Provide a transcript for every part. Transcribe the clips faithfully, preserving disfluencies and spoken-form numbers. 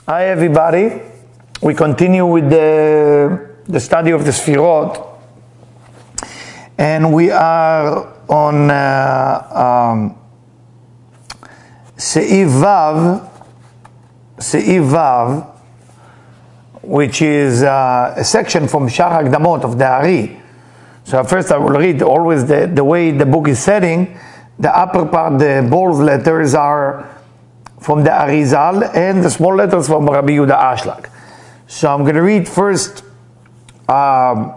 Hi everybody. We continue with the, the study of the Sfirot, and we are on uh, um, Seif Vav, Seif Vav, which is uh, a section from Shar Hakdamot of the Ari. So first I will read always the, the way the book is setting. The upper part, the bold letters are from the Arizal, and the small letters from Rabbi Yehuda Ashlag. So I'm going to read first um,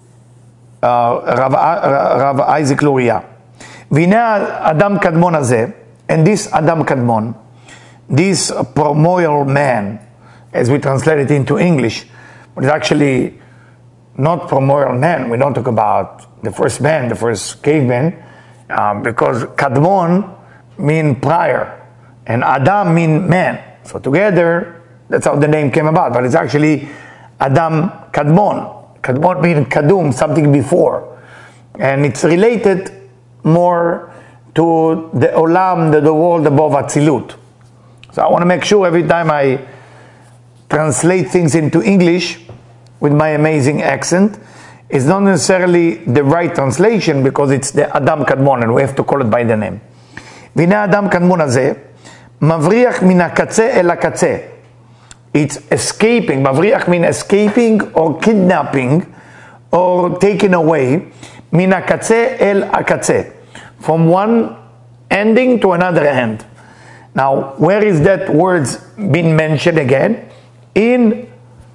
uh, Rav, uh, Rav Isaac Luria. V'nei Adam Kadmon hazeh, and this Adam Kadmon, this primordial man, as we translate it into English, but it's actually not primordial man. We don't talk about the first man, the first caveman, um, because Kadmon means prior, and Adam means man. So together, that's how the name came about. But it's actually Adam Kadmon. Kadmon means Kadum, something before. And it's related more to the Olam, the, the world above Atzilut. So I want to make sure every time I translate things into English with my amazing accent, it's not necessarily the right translation, because it's the Adam Kadmon, and we have to call it by the name. V'nei Adam Kadmon hazeh, Mavriach min hakatze el hakatze. It's escaping. Mavriach means escaping or kidnapping or taken away. Min hakatze el hakatze. From one ending to another end. Now, where is that words been mentioned again? In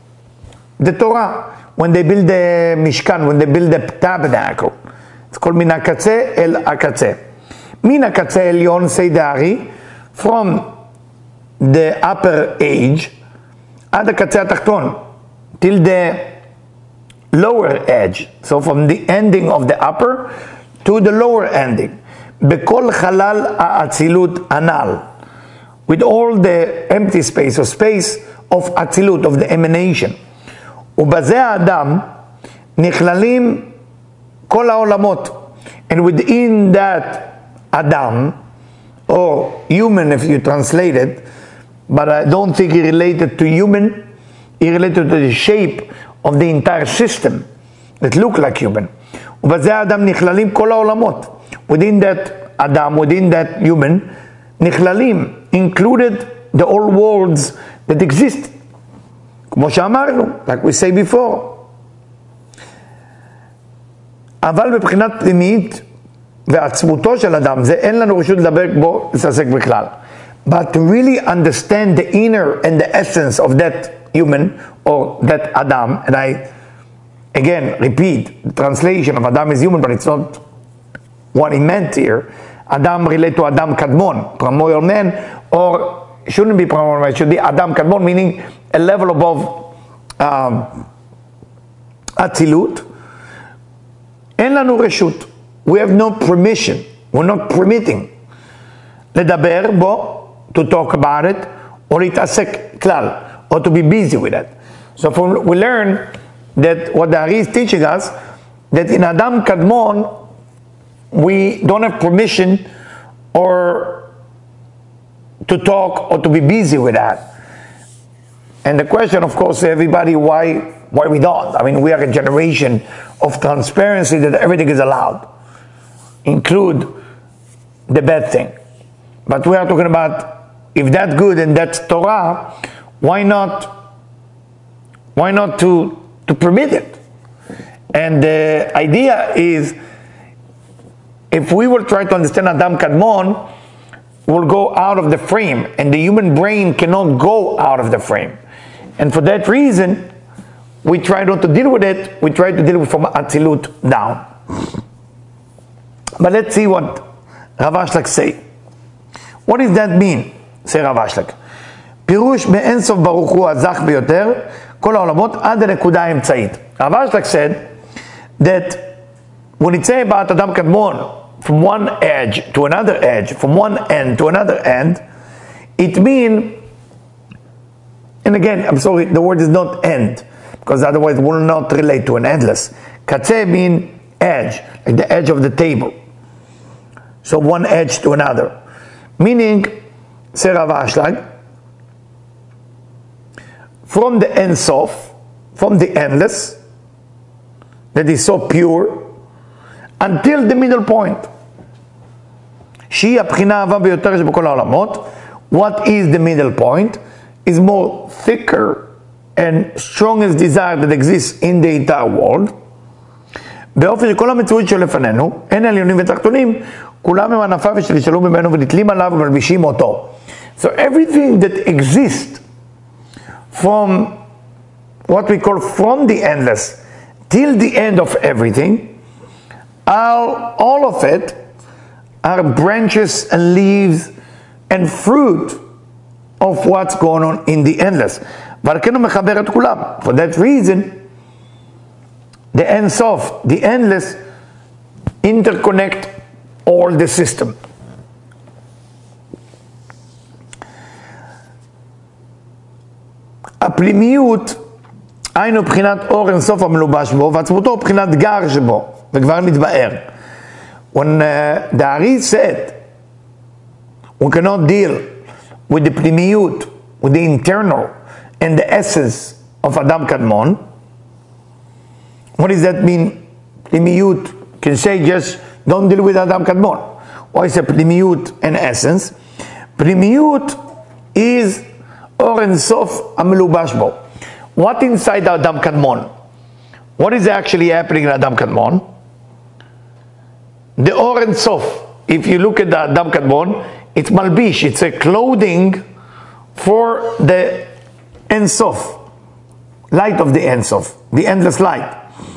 the Torah. When they build the Mishkan, when they build the tabernacle. It's called min hakatze el hakatze. Min hakatze elyon, say the Ari, from the upper edge, ad hakatze hatachton, till the lower edge. So from the ending of the upper to the lower ending. Bekol halal ha'atzilut anal, with all the empty space or space of atzilut, of the emanation. Ubazeh adam nichlalim kol ha'olamot, and within that Adam, or human if you translate it, but I don't think he related to human, he related to the shape of the entire system that look like human. Ubazeh adam nichlalim kol ha'olamot. Within that Adam, within that human, nichlalim included the all worlds that exist. כמו שאמרנו, like we say before. אבל מבחינת פנימית ועצמותו של אדם, זה אין לנו רשות לדבר בו, להתעסק בכלל. But to really understand the inner and the essence of that human, or that Adam, and I, again, repeat, the translation of Adam is human, but it's not what he meant here. Adam relate to Adam Kadmon, primordial man, or shouldn't be primordial man, it should be Adam Kadmon, meaning a level above um, Atzilut. אין לנו רשות. We have no permission. We're not permitting לדבר בו, to talk about it, or להתעסק כלל, or to be busy with it. So from, we learn that what the Ari is teaching us, that in Adam Kadmon, we don't have permission or to talk or to be busy with that. And the question, of course, everybody, why, why we don't? I mean, we are a generation of transparency, that everything is allowed, include the bad thing. But we are talking about, if that's good and that's Torah, why not, why not to, to permit it? And the idea is, if we will try to understand Adam Kadmon, we'll go out of the frame, and the human brain cannot go out of the frame. And for that reason, we try not to deal with it, we try to deal with it from Atzilut down. But let's see what Rav Ashlag say. What does that mean? Say Rav Ashlag. פירוש באין סוף ברוך הוא הזך ביותר, כל העולמות עד הנקודה האמצעית. Rav Ashlag said that when it say about Adam Kadmon, from one edge to another edge, from one end to another end, it means, and again, I'm sorry, the word is not end, because otherwise it will not relate to an endless. Katzeh means edge, like the edge of the table. So one edge to another. Meaning, say Rav Ashlag, from the Ein Sof, from the endless, that is so pure, until the middle point. שהיא הבחינה העבה ביותר שבכל העולמות. What is the middle point? Is more thicker and strongest desire that exists in the entire world. באופן שכל המציאות שלפנינו, אין עליונים ותחתונים, כולם הם ענפיו ושלשלו ממנו ונתלים עליו ומלבישים אותו. So everything that exists from what we call from the endless till the end of everything, all, all of it are branches and leaves and fruit of what's going on in the endless. ועל כן הוא מחבר את כולם. For that reason, the Ein Sof, the endless, interconnect all the system. הפנימיות, היינו בחינת אור אין סוף המלובש בו, ועצמותו בחינת גר שבו, וכבר מתבאר. When uh, the Ari said, we cannot deal with the pnimiyut, with the internal and the essence of Adam Kadmon. What does that mean? Pnimiyut can say just don't deal with Adam Kadmon. Why is it pnimiyut and essence? Pnimiyut is Or Ein Sof Amelubash Bo. What inside Adam Kadmon? What is actually happening in Adam Kadmon? The Or Ein Sof. If you look at the Adam Kadmon, it's malbish. It's a clothing for the Ein Sof, light of the Ein Sof, the endless light.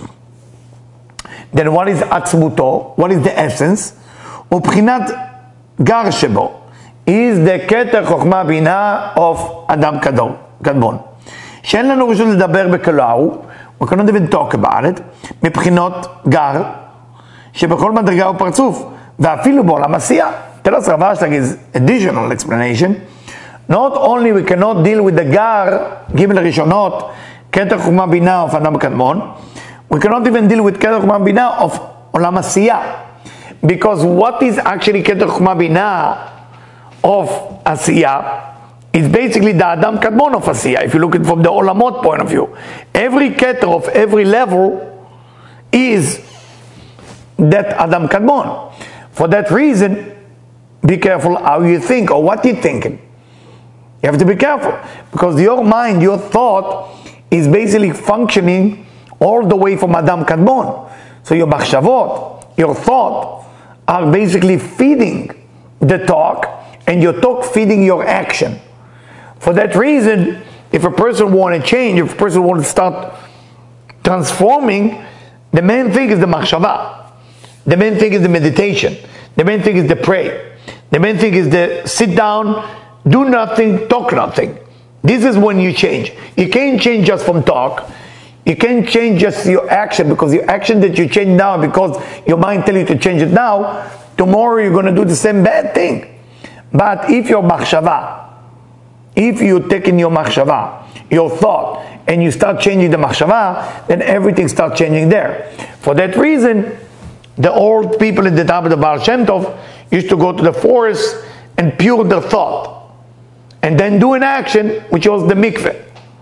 Then what is Atzmuto? What is the essence? Ubchinat Gar Shebo is the Keter Chokhmah Binah of Adam Kadmon. שאין לנו רשות לדבר בקלו, we cannot even talk about it, מבחינות גר, שבכל מדרגה הוא פרצוף, ואפילו בעולם עשייה. Tell us Rav Ashlag is additional explanation. Not only we cannot deal with the gar, גימל ראשונות, כתר חוכמה בינה of אדם קדמון, we cannot even deal with כתר חוכמה בינה of עולם עשייה. Because what is actually כתר חוכמה בינה of עשייה is basically the Adam Kadmon of עשייה, if you look at it from the Olamot point of view. Every keter of every level is that Adam Kadmon. For that reason, be careful how you think or what you're thinking. You have to be careful, because your mind, your thought is basically functioning all the way from Adam Kadmon. So your machshavot, your thought, are basically feeding the talk, and your talk feeding your action. For that reason, if a person wants to change, if a person wants to start transforming, the main thing is the machshava. The main thing is the meditation. The main thing is the pray. The main thing is the sit down, do nothing, talk nothing. This is when you change. You can't change just from talk. You can't change just your action, because your action that you change now, because your mind tells you to change it now, tomorrow you're going to do the same bad thing. But if your machshava, if you take in your machshava, your thought, and you start changing the machshava, then everything starts changing there. For that reason, the old people in the time of the Baal Shem Tov used to go to the forest and pure their thought, and then do an action, which was the mikveh.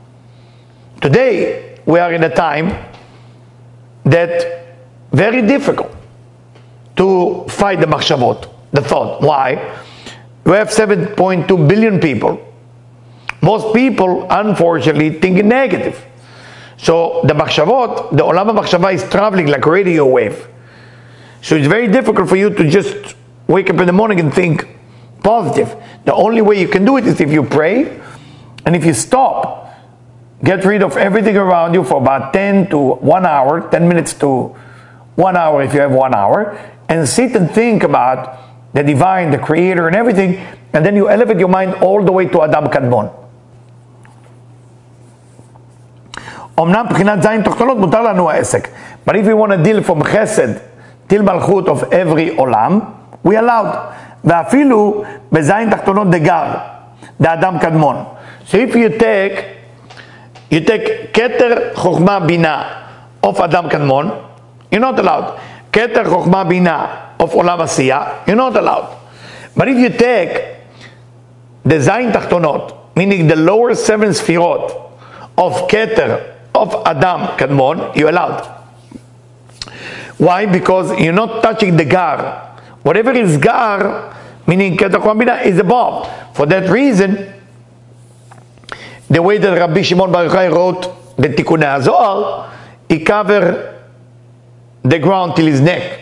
Today, we are in a time that very difficult to fight the machshavot, the thought. Why? We have seven point two billion people. Most people, unfortunately, think negative. So the machshavot, the olam machshava is traveling like a radio wave. So it's very difficult for you to just wake up in the morning and think positive. The only way you can do it is if you pray, and if you stop, get rid of everything around you for about ten to one hour, ten minutes to one hour if you have one hour, and sit and think about the divine, the creator, and everything, and then you elevate your mind all the way to Adam Kadmon. אמנם בחינת זין תחתונות מותר לנו העסק. But if we want to deal from chesed till malchut of every olam, we allowed. ואפילו בזין תחתונות דגר, the Adam Kadmon. So if you take, you take keter chokhmah bina of Adam Kadmon, you're not allowed. Keter chokhmah bina of olam asiya, you're not allowed. But if you take the zayin tachtonot, meaning the lower seven sfirot of Keter of Adam Kadmon, you're allowed. Why? Because you're not touching the Gar. Whatever is Gar, meaning Keter Chokhmah Bina, is above. For that reason, the way that Rabbi Shimon Bar Yochai wrote the Tikkunei HaZohar, he covered the ground till his neck.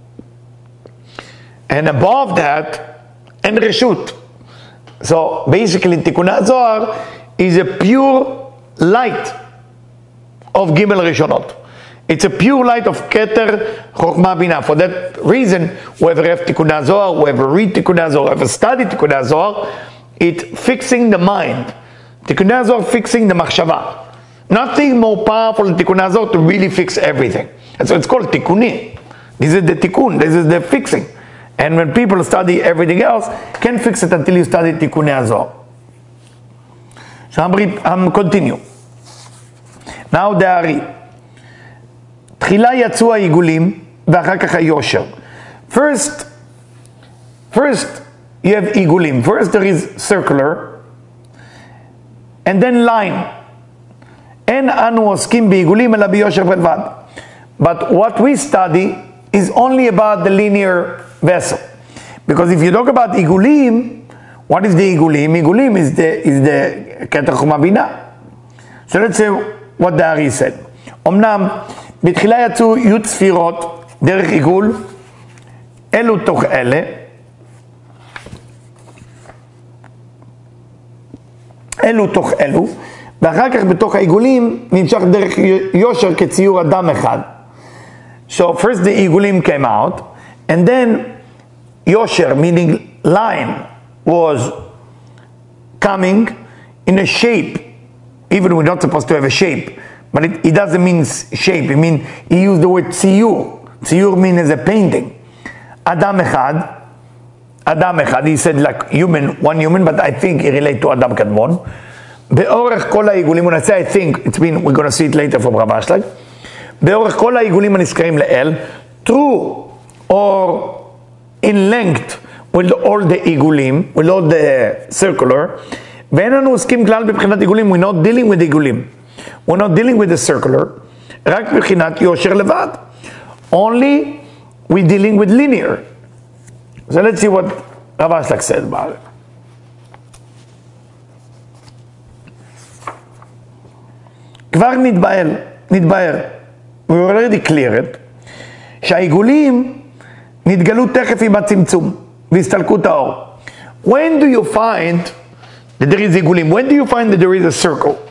And above that, and Reshut. So basically, Tikkunei HaZohar is a pure light of Gimel Rishonot. It's a pure light of Keter Chokhmah Bina. For that reason, whoever have Tikkunei HaZohar, whoever read Tikkunei HaZohar, whoever study Tikkunei HaZohar, it's fixing the mind. Tikkunei HaZohar fixing the machshava. Nothing more powerful than Tikkunei HaZohar to really fix everything. And so it's called Tikkuni. This is the Tikkun. This is the fixing. And when people study everything else, can't fix it until you study Tikkunei HaZohar. So I'm continue. Now the Ari. תחילה יצאו העיגולים ואחר כך היושר. First, first you have עיגולים. First there is circular, and then line. אין אנו עוסקים בעיגולים אלא ביושר בלבד. But what we study is only about the linear vessel. Because if you talk about עיגולים, what is the עיגולים? עיגולים is the, is the Keter Chokhmah Bina. So let's say what the Ari said. אמנם בתחילה יצאו י' ספירות דרך עיגול, אלו תוך אלה, אלו תוך אלו, ואחר כך בתוך העיגולים נמשך דרך יושר כציור אדם אחד. So first the עיגולים came out, and then יושר, meaning line, was coming in a shape, even we're not supposed to have a shape. But it, it doesn't mean shape. It mean he used the word tziyur. Tziyur means as a painting. Adam echad. Adam echad. He said like human, one human, but I think he relates to Adam Kadmon. Be'orech kol ha'igulim. When I say I think, it's been, we're going to see it later from Rav Ashlag. Be'orech kol ha'igulim הנזכרים לאל, true or in length with all the עיגולים, with all the circular. ואין לנו עוסקים כלל בבחינת עיגולים. We're not dealing with עיגולים. We're not dealing with the circular, רק מבחינת יושר לבד. Only we're dealing with linear. So let's see what Rav Ashlag said about it. כבר נתבהר, נתבהר, we already cleared, שהעיגולים נתגלו תכף עם הצמצום והסתלקות האור. When do you find that there is עיגולים? When do you find that there is a circle?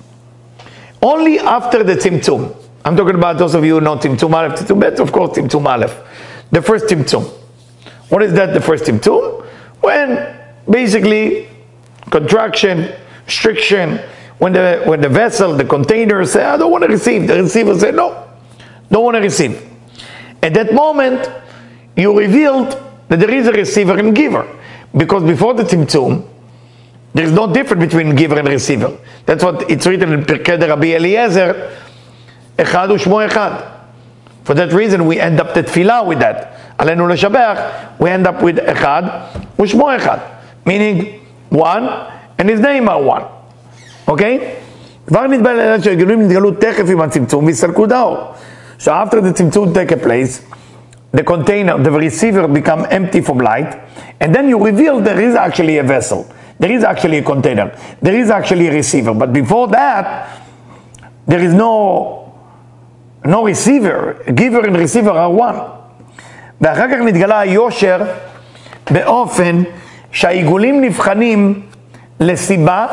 Only after the Tzimtzum. I'm talking about those of you who know Tzimtzum Aleph, Tzimtzum Bet, of course Tzimtzum Aleph. The first Tzimtzum. What is that, the first Tzimtzum? When basically contraction, restriction, when the when the vessel, the container say, I don't want to receive. The receiver say, no, don't want to receive. At that moment, you revealed that there is a receiver and giver. Because before the Tzimtzum, there is no difference between giver and receiver. That's what it's written in Pirkei de Rabbi Eliezer, Echad u'shmo echad. For that reason, we end up the tefillah with that. Aleinu l'shabech, we end up with Echad u'shmo echad. Meaning, one, and his name are one. Okay? כבר נתבהר לאל שהעיגולים נתגלו תכף עם הצמצום והסתלקות האור. So after the tzimtzum take place, the container, the receiver become empty from light, and then you reveal there is actually a vessel. There is actually a container. There is actually a receiver. But before that, there is no, no receiver. Giver and receiver are one. ואחר כך נתגלה היושר באופן שהעיגולים נבחנים לסיבה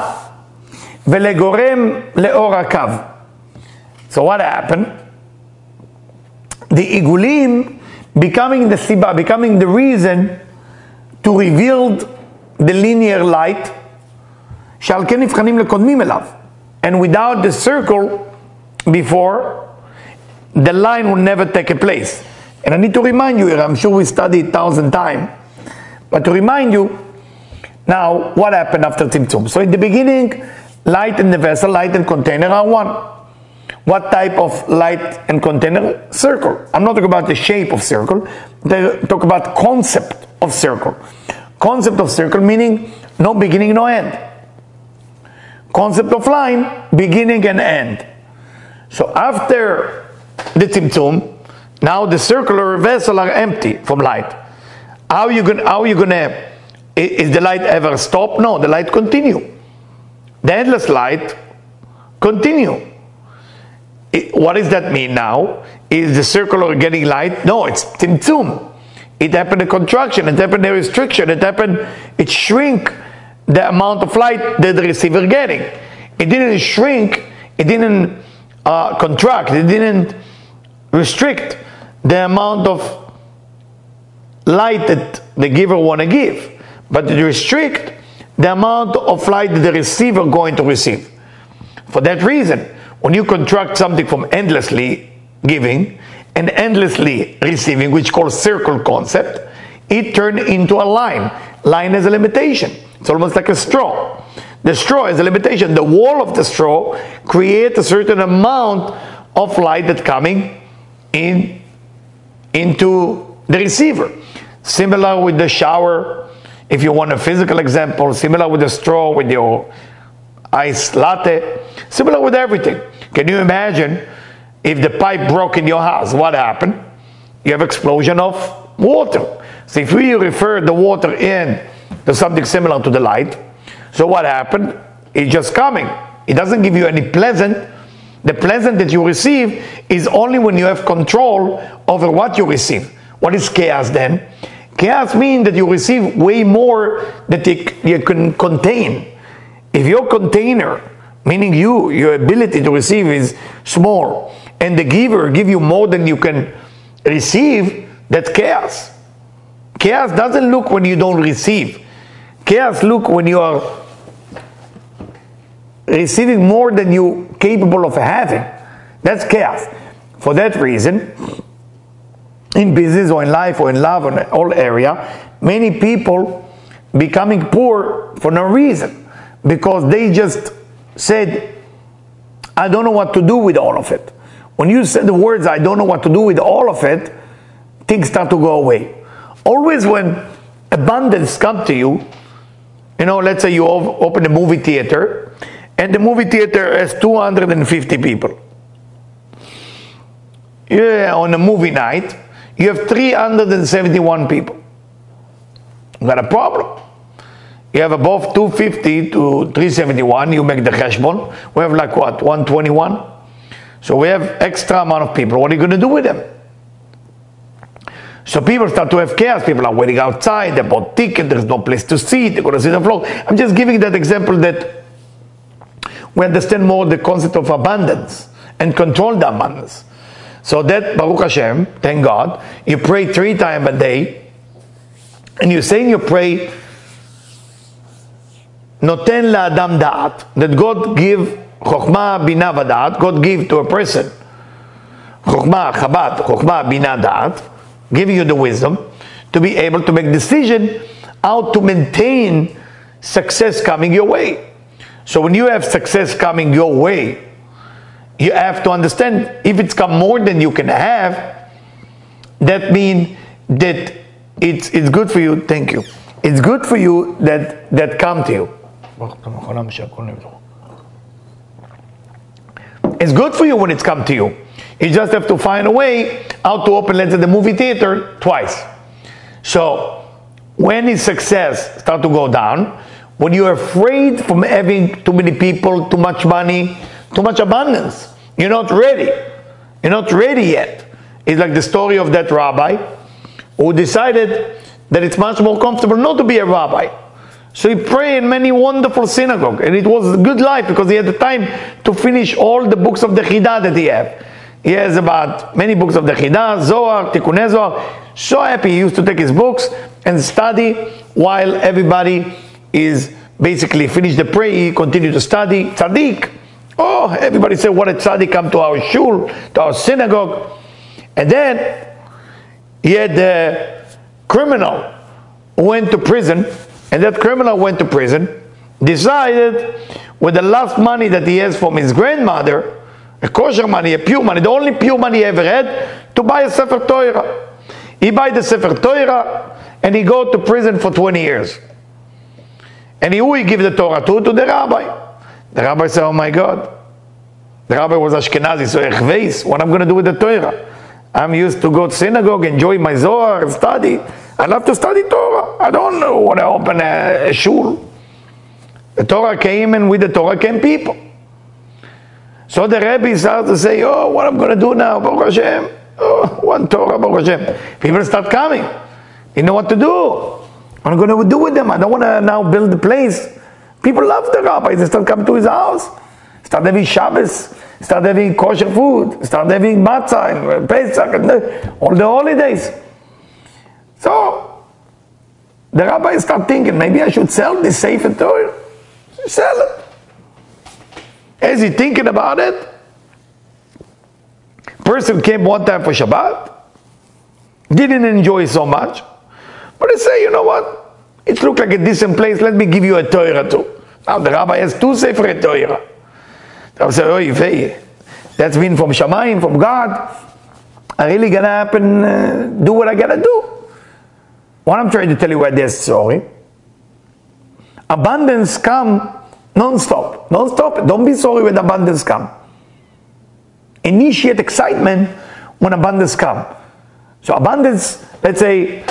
ולגורם לאור הקו. So what happened? The עיגולים becoming the סיבה, becoming the reason to reveal the linear light, שעל כן נבחנים לקודמים אליו. And without the circle before, the line will never take a place. And I need to remind you here, I'm sure we studied it a thousand times, but to remind you, now, what happened after Tzimtzum? So in the beginning, light and the vessel, light and container are one. What type of light and container? Circle. I'm not talking about the shape of circle, they talk about concept of circle. Concept of circle meaning no beginning, no end. concept of line, beginning and end. So after the Tzimtzum, now the circular vessel are empty from light. How you gonna, how you gonna, is the light ever stop? No, the light continue. The endless light continue. It, what does that mean now? Is the circular getting light? No, it's Tzimtzum. It happened a contraction, it happened a restriction, it happened, it shrink the amount of light that the receiver getting. It didn't shrink, it didn't uh, contract, it didn't restrict the amount of light that the giver want to give, but it restrict the amount of light that the receiver going to receive. For that reason, when you contract something from endlessly giving and endlessly receiving, which called circle concept, it turned into a line. Line has a limitation. It's almost like a straw. The straw has a limitation. The wall of the straw creates a certain amount of light that's coming in into the receiver. Similar with the shower, if you want a physical example, similar with the straw, with your ice latte, similar with everything. Can you imagine if the pipe broke in your house? What happened? You have explosion of water. So if we refer the water in to something similar to the light, so what happened? It's just coming. It doesn't give you any pleasant. The pleasant that you receive is only when you have control over what you receive. What is chaos then? Chaos means that you receive way more than you can contain. If your container, meaning you, your ability to receive is small, and the giver give you more than you can receive, that's chaos. Chaos doesn't look when you don't receive. Chaos look when you are receiving more than you capable of having. That's chaos. For that reason, in business or in life or in love or in all area, many people becoming poor for no reason, because they just said, I don't know what to do with all of it. When you say the words, I don't know what to do with all of it, things start to go away. Always when abundance comes to you, you know, let's say you open a movie theater, and the movie theater has two hundred fifty people. Yeah, on a movie night, you have three hundred seventy-one people. You got a problem. You have above two fifty to three seventy-one, you make the cheshbon. We have like what, one twenty-one? So we have extra amount of people. What are you going to do with them? So people start to have chaos. People are waiting outside, they bought tickets, there's no place to sit, they're going to sit on the floor. I'm just giving that example that we understand more the concept of abundance and control the abundance. So that, Baruch Hashem, thank God, you pray three times a day, and you're saying you pray, Noten la'adam da'at, that God give Chokhmah, Binah, V'da'at, God give to a person, Chokhmah, Chabad, Chokhmah, Binah, Da'at, giving you the wisdom to be able to make decision how to maintain success coming your way. So when you have success coming your way, you have to understand, if it's come more than you can have, that means that it's it's good for you. Thank you. It's good for you that that come to you. It's good for you when it's come to you. You just have to find a way how to open, let's say, the movie theater twice. So when his success start to go down, when you're afraid from having too many people, too much money, too much abundance, you're not ready. You're not ready yet. It's like the story of that rabbi who decided that it's much more comfortable not to be a rabbi. So he prayed in many wonderful synagogues, and it was a good life because he had the time to finish all the books of the Chidah that he had. He has about many books of the Chidah, Zohar, Tikkunei Zohar. So happy he used to take his books and study while everybody is basically finished the prayer. He continued to study. Tzaddik. Oh, everybody said, what a tzaddik, come to our shul, to our synagogue. And then he had the criminal who went to prison, and that criminal went to prison, decided with the last money that he has from his grandmother, a kosher money, a pure money, the only pure money he ever had, to buy a Sefer Torah. He buy the Sefer Torah, and he go to prison for twenty years. And who he give the Torah to? To the rabbi. The rabbi said, oh my God. The rabbi was Ashkenazi, so Echveis, what I'm going to do with the Torah? I'm used to go to synagogue, enjoy my Zohar, study. I love to study Torah. I don't know want to open a, a shul. The Torah came, and with the Torah came people. So the Rebbe started to say, oh, what I'm going to do now, Baruch Hashem. Oh, one Torah, Baruch Hashem. People start coming. You know what to do. What am I going to do with them? I don't want to now build a place. People love the rabbi. They start coming to his house. Start having Shabbos. Start having kosher food. Start having matzah and Pesach and the, all the holidays. So the rabbi start thinking, maybe I should sell this Sefer Torah. Sell it. As he thinking about it, person came one time for Shabbat, didn't enjoy so much, but he say, you know what? It looked like a decent place. Let me give you a Torah too. Now the rabbi has two Sefer Torah. The rabbi said, oh, Yifei, that's been from Shamayim, from God. I really gonna happen, uh, do what I gotta do. What I'm trying to tell you about this story, abundance come non-stop, non-stop. Don't be sorry when abundance come. Initiate excitement when abundance come. So abundance, let's say,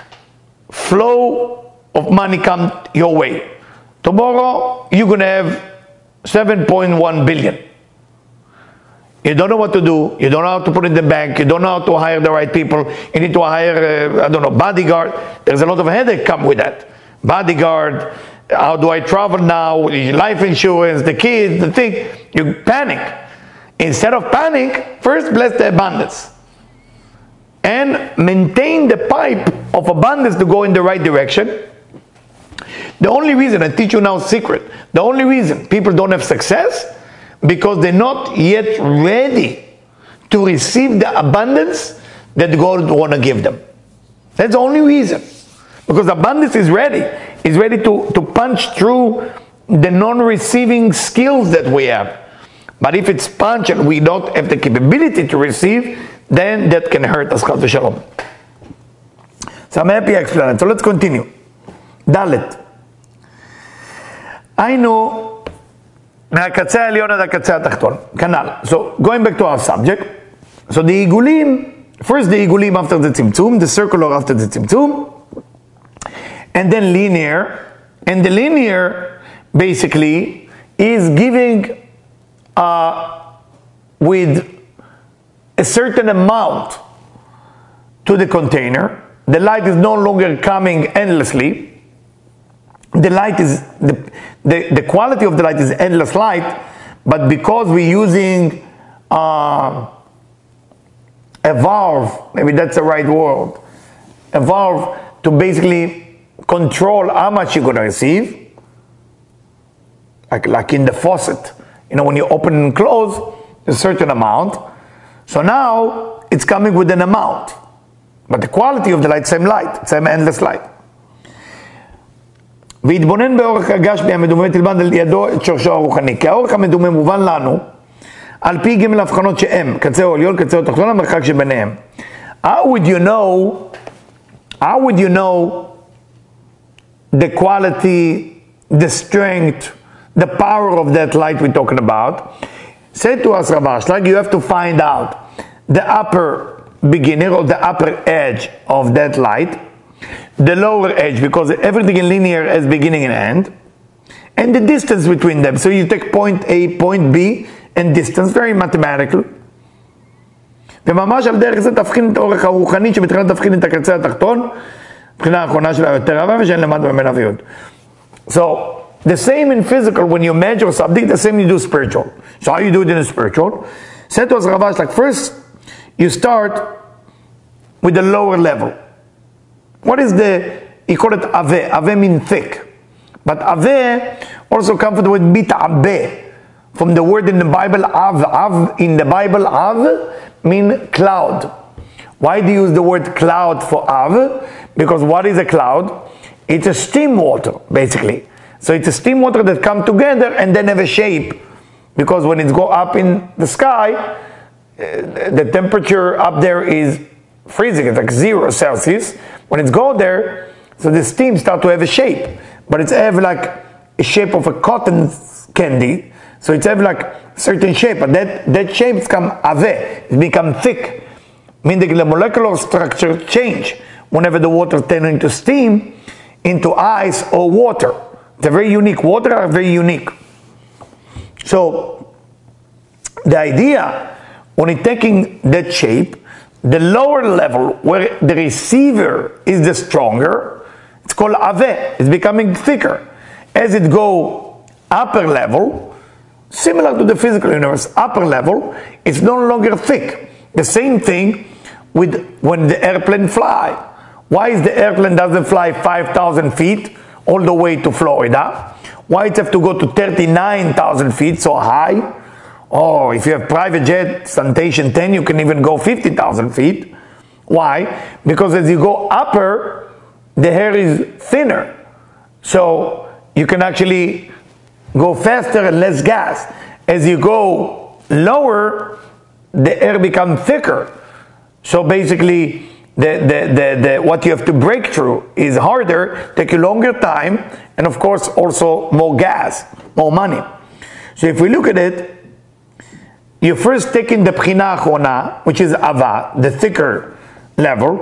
flow of money come your way. Tomorrow, you're going to have seven point one billion. You don't know what to do. You don't know how to put it in the bank. You don't know how to hire the right people. You need to hire, uh, I don't know, bodyguard. There's a lot of headache come with that. Bodyguard, how do I travel now? Life insurance, the kids, the thing. You panic. Instead of panic, first bless the abundance. And maintain the pipe of abundance to go in the right direction. The only reason, I teach you now secret, the only reason people don't have success, because they're not yet ready to receive the abundance that God want to give them. That's the only reason. Because abundance is ready. Is ready to, to punch through the non-receiving skills that we have. But if it's punch and we don't have the capability to receive, then that can hurt us. Shalom. So I'm happy I explained it. So let's continue. Dalet. היינו מהקצה העליון עד הקצה התחתון. כנ"ל. So going back to our subject. So the עיגולים, first the עיגולים after the tzimtzum, the circular after the tzimtzum, and then linear. And the linear basically is giving uh, with a certain amount to the container. The light is no longer coming endlessly. The light is, the, the, the quality of the light is endless light, but because we're using uh, a valve, maybe that's the right word, a valve to basically control how much you're going to receive, like, like in the faucet. You know, when you open and close, a certain amount. So now, it's coming with an amount. But the quality of the light, same light, same endless light. והתבונן באורך הגשמי המדומה תלמד על ידו את שורשו הרוחני. כי האורך המדומה מובן לנו על פי ג' הבחנות שהם, קצהו עליון, קצהו תחתון, המרחק שביניהם. How would you know, how would you know the quality, the strength, the power of that light we're talking about? Say to us, Rav Ashlag, you have to find out the upper beginning or the upper edge of that light, the lower edge, because everything in linear has beginning and end, and the distance between them. So you take point A, point B, and distance, very mathematical. וממש על דרך זה תבחין את האורך הרוחני שבתחילה תבחין את הקצה התחתון, מבחינה האחרונה שלה יותר רבה ושאין למד ממנה ויוד. So, the same in physical, when you measure something, the same you do spiritual. So how you do it in a spiritual? Said to us Ravash, like first, you start with the lower level. What is the, you call it aveh. Aveh means thick. But aveh also comes from the word bit'abeh. From the word in the Bible, av. Av in the Bible, av mean cloud. Why do you use the word cloud for av? Because what is a cloud? It's a steam water, basically. So it's a steam water that come together and then have a shape. Because when it go up in the sky, the temperature up there is freezing. It's like zero Celsius. When it's go there, so the steam start to have a shape. But it's have like a shape of a cotton candy. So it's have like certain shape, but that, that shape become aveh, it become thick, meaning the molecular structure change whenever the water turns into steam, into ice or water. They're very unique. Water are very unique. So the idea, when it's taking that shape, the lower level where the receiver is the stronger, it's called aveh. It's becoming thicker. As it go upper level, similar to the physical universe, upper level, it's no longer thick. The same thing with when the airplane fly. Why is the airplane doesn't fly five thousand feet all the way to Florida? Why it have to go to thirty-nine thousand feet so high? Oh, if you have private jet, Citation ten, you can even go fifty thousand feet. Why? Because as you go upper, the air is thinner. So you can actually go faster and less gas. As you go lower, the air becomes thicker. So basically, the, the, the, the, what you have to break through is harder, take a longer time, and of course also more gas, more money. So if we look at it, you first take in the Bchina Achona, which is Ava, the thicker level.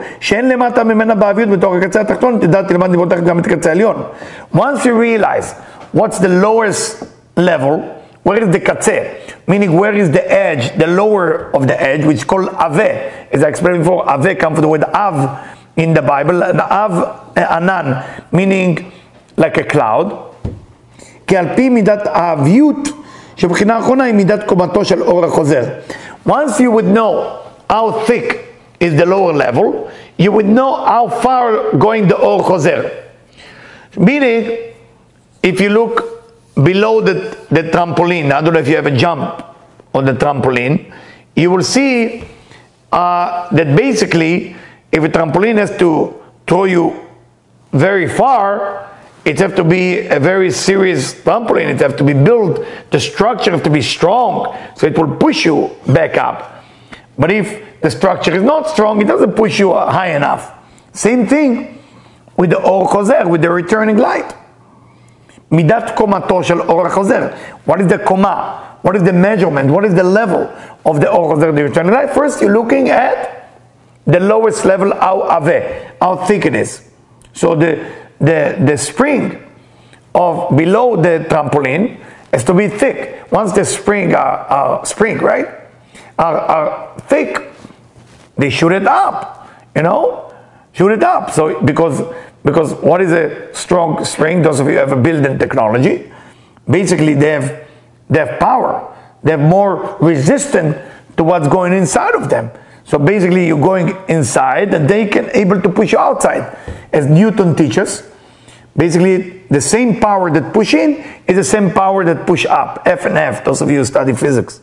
Once you realize what's the lowest level, where is the Katzeh, meaning where is the edge, the lower of the edge, which is called Aveh. As I explained before, Aveh comes from the word Av in the Bible, and Av, Anan, meaning like a cloud. כי על פי מידת האביות שבחינה האחרונה היא מידת קומתו של אור החוזר. Once you would know how thick is the lower level, you would know how far going the אור חוזר. Meaning, if you look below the, the trampoline, I don't know if you ever jump on the trampoline, you will see uh, that basically, if a trampoline has to throw you very far, it has to be a very serious trampoline. It has to be built. The structure has to be strong, so it will push you back up. But if the structure is not strong, it doesn't push you high enough. Same thing with the Or Chozer, with the returning light. Midat komato shel Or Chozer. What is the koma? What is the measurement? What is the level of the Or Chozer, the returning light? First, you're looking at the lowest level, how aveh, how thick it is. So the The, the spring of below the trampoline has to be thick. Once the spring are, are spring, right, are, are thick, they shoot it up, you know, shoot it up. So because because what is a strong spring? Those of you who have a building technology, basically they have they have power. They're more resistant to what's going inside of them. So basically you're going inside and they can able to push you outside. As Newton teaches, basically the same power that push in is the same power that push up. F and F, those of you who study physics.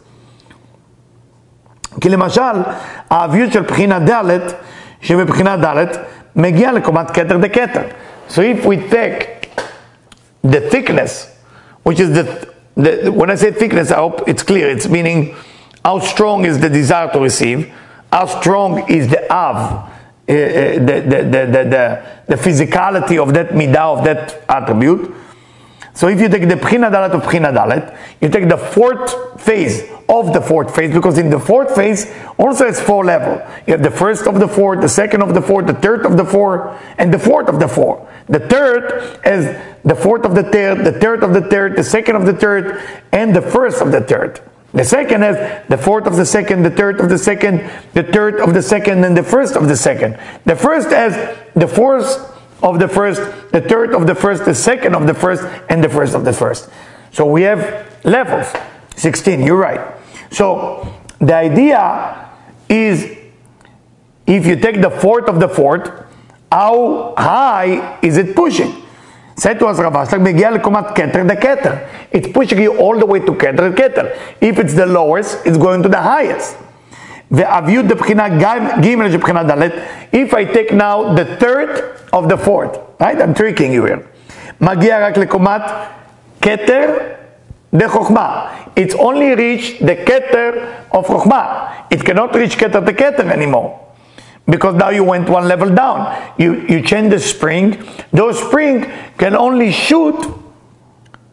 כי למשל, האביות של בחינה ד' שבבחינה ד' מגיע לקומת כתר דקתר. So if we take the thickness, which is the, the, when I say thickness, I hope it's clear. It's meaning how strong is the desire to receive, how strong is the av, Uh, the, the, the, the, the physicality of that midah, of that attribute. So if you take the Bchina Dalet of Bchina Dalet, you take the fourth phase of the fourth phase, because in the fourth phase also it's four level. You have the first of the four, the second of the four, the third of the four, and the fourth of the four. The third is the fourth of the third, the third of the third, the second of the third, and the first of the third. The second is the fourth of the second, the third of the second, the third of the second, and the first of the second. The first is the fourth of the first, the third of the first, the second of the first, and the first of the first. So we have levels. sixteen, you're right. So the idea is, if you take the fourth of the fourth, how high is it pushing? Said to us Ravash, like מגיע לקומת כתר דקתר. It's pushing you all the way to כתר דקתר. If it's the lowest, it's going to the highest. ואביות דבחינה ג' שבחינה ד'. If I take now the third of the fourth, right? I'm tricking you here. מגיע רק לקומת כתר דחוכמה. It's only reach the כתר of חוכמה. It cannot reach כתר דקתר anymore. Because now you went one level down. You, you change the spring. Those spring can only shoot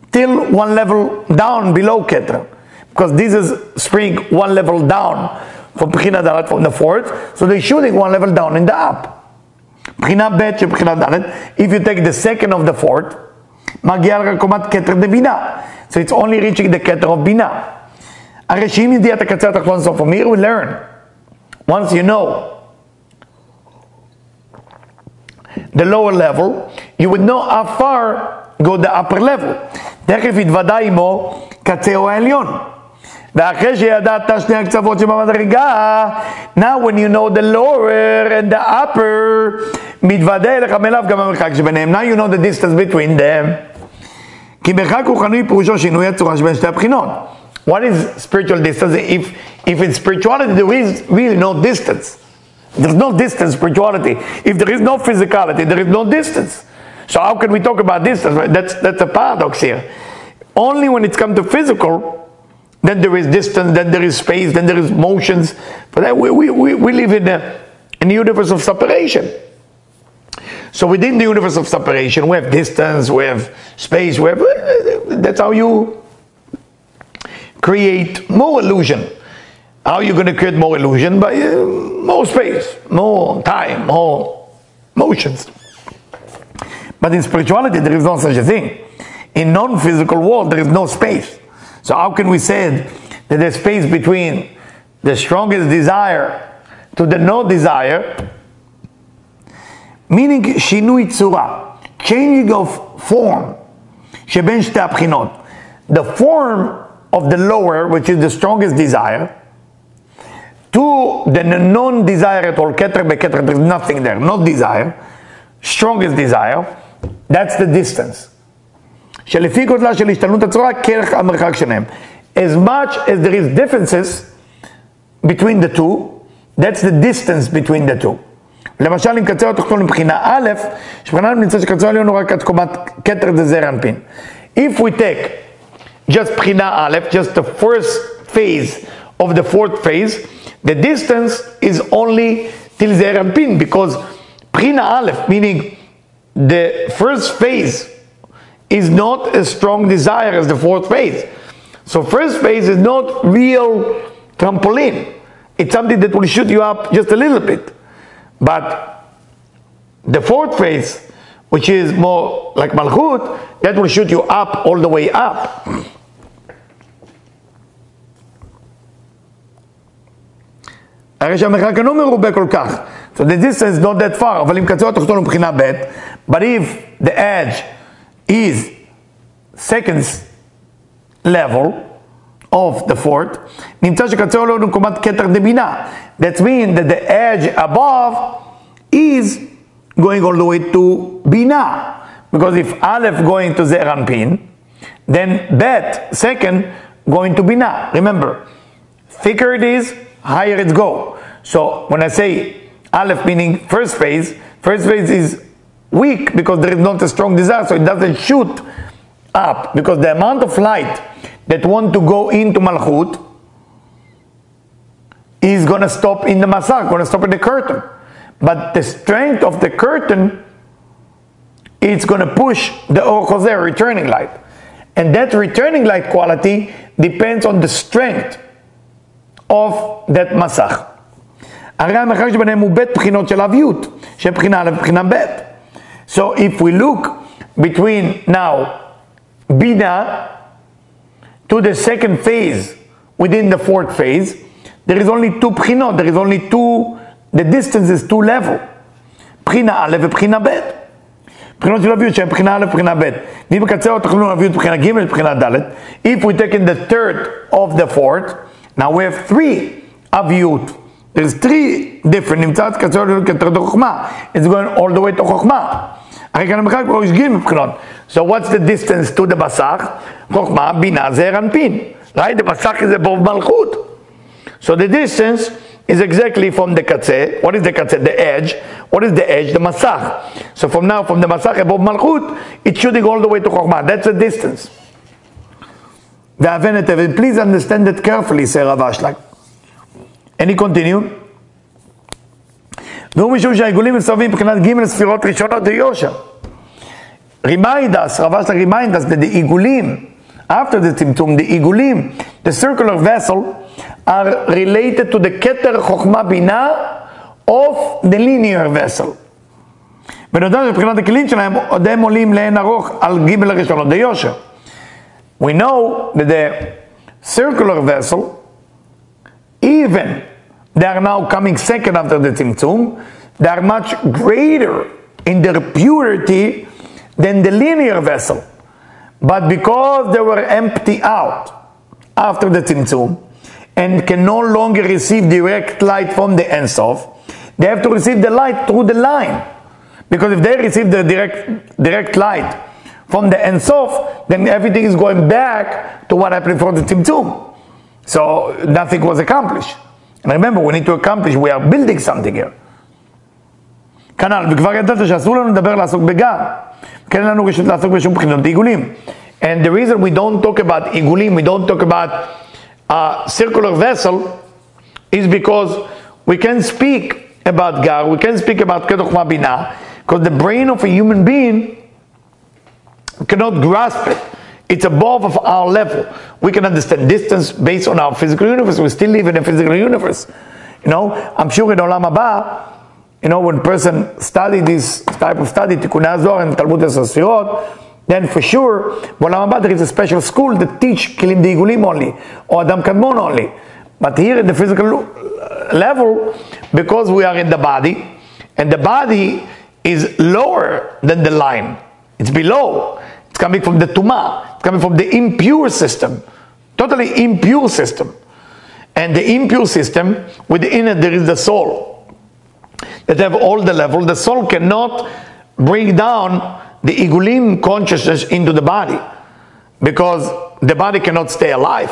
till one level down below Keter. Because this is spring one level down from Bechina Dalet, from the fourth, so they're shooting one level down in the up. Bechina Bet, Bechina Dalet, if you take the second of the fourth, Magial Rakomat Keter de Bina. So it's only reaching the Keter of Bina. Areshim Idiat Katzat Achlon. So from here we learn, once you know the lower level, you would know how far go the upper level. תכף יתוודע עמו קצהו העליון. ואחרי שידעת שני הקצוות שבמדרגה, now when you know the lower and the upper, מתוודע אליך מאליו גם המרחק שביניהם. Now you know the distance between them. כי מרחק רוחני פירושו שינוי הצורה שבין שתי הבחינות. What is spiritual distance? If, if in spirituality there is really no distance. There's no distance spirituality. If there is no physicality, there is no distance. So how can we talk about distance? That's, that's a paradox here. Only when it's come to physical, then there is distance, then there is space, then there is motions. But we, we, we, we live in a, in a universe of separation. So within the universe of separation, we have distance, we have space, we have, that's how you create more illusion. How are you going to create more illusion? By uh, more space, more time, more motions. But in spirituality, there is no such a thing. In non-physical world, there is no space. So how can we say that there's space between the strongest desire to the no desire? Meaning, shinui tzura, changing of form, sheben shte abchinot. The form of the lower, which is the strongest desire, to the non-desire at all, keter beketer, there's nothing there, no desire, strongest desire, that's the distance. שלפי גודלה של השתנות הצורה, כרך המרחק שלהם. As much as there is differences between the two, that's the distance between the two. למשל, אם קצר התחתון מבחינה א', שבחינה נמצא שקצר עליון הוא רק עד קומת כתר דזר אנפין. If we take just בחינה א', just the first phase of the fourth phase, the distance is only till זר אנפין, because בחינה א', meaning the first phase, is not a strong desire as the fourth phase. So first phase is not real trampoline. It's something that will shoot you up just a little bit. But the fourth phase, which is more like Malchut, that will shoot you up all the way up. So the distance is not that far. But if the edge is second level of the fourth, that means that the edge above is going all the way to Bina. Because if Aleph going to Ze'er Anpin, then Bet, second, going to Bina. Remember, thicker it is, higher it go. So when I say Aleph meaning first phase, first phase is weak because there is not a strong desire, so it doesn't shoot up, because the amount of light that want to go into Malchut is going to stop in the Masach, going to stop in the curtain. But the strength of the curtain, it's going to push the Or Choser, returning light. And that returning light quality depends on the strength of that Masach. הרי המרחק שביניהם הוא בית בחינות של אביות, שבחינה א' ובחינה ב'. So if we look between now Bina to the second phase within the fourth phase, there is only two bchinot, there is only two, the distance is two level. בחינה א' ובחינה ב'. בחינות של אביות שהן בחינה א' ובחינה ב'. ואם בקצר או תכלול אביות בחינה ג' ובחינה ד', if we take in the third of the fourth, now we have three אביות. There's three different, נמצא קצר או כתר חוכמה. It's going all the way to חוכמה. So what's the distance to the Masach? Chokhmah, Bina, Ze'er Anpin. Right? The Masach is above Malchut. So the distance is exactly from the Katzeh. What is the Katzeh? The edge. What is the edge? The Masach. So from now, from the Masach above Malchut, it's shooting all the way to Chokhmah. That's the distance. Please understand that carefully, say Rav Ashlag. And he continued. והוא משום שהעיגולים מסרבים מבחינת ג' ספירות ראשונות דיושה. remind us, Rav Ashlag remind us that the igulim, after the Tzimtzum, the igulim, the circular vessel, are related to the Keter Chokhmah Binah of the linear vessel. בנוסף, מבחינת הכלים שלהם, עודם עולים לאין ארוך על גימל הראשונות דיושר. We know that the circular vessel, even they are now coming second after the Tzimtzum, they are much greater in their purity than the linear vessel. But because they were empty out after the Tzimtzum and can no longer receive direct light from the Ein Sof, they have to receive the light through the line. Because if they receive the direct direct light from the Ein Sof, then everything is going back to what happened before the Tzimtzum. So nothing was accomplished. And remember, we need to accomplish, we are building something here. כנ"ל, וכבר ידעת שאסור לנו לדבר לעסוק בגר. כן לנו רשות לעסוק בשום בחינות עיגולים. And the reason we don't talk about עיגולים, we don't talk about a circular vessel, is because we can speak about gar, we can speak about Keter Chokhmah Binah, because the brain of a human being cannot grasp it. It's above of our level. We can understand distance based on our physical universe. We still live in a physical universe. You know, I'm sure in Olam Haba, you know, when a person study this type of study, Tikkunei HaZohar and Talmud Sefirot, then for sure, Olam Haba there is a special school that teach Kelim Deigulim only, or Adam Kadmon only. But here in the physical level, because we are in the body, and the body is lower than the line, it's below, it's coming from the Tumah, it's coming from the impure system, totally impure system. And the impure system, within it there is the soul, that have all the level. The soul cannot bring down the Igulim consciousness into the body, because the body cannot stay alive.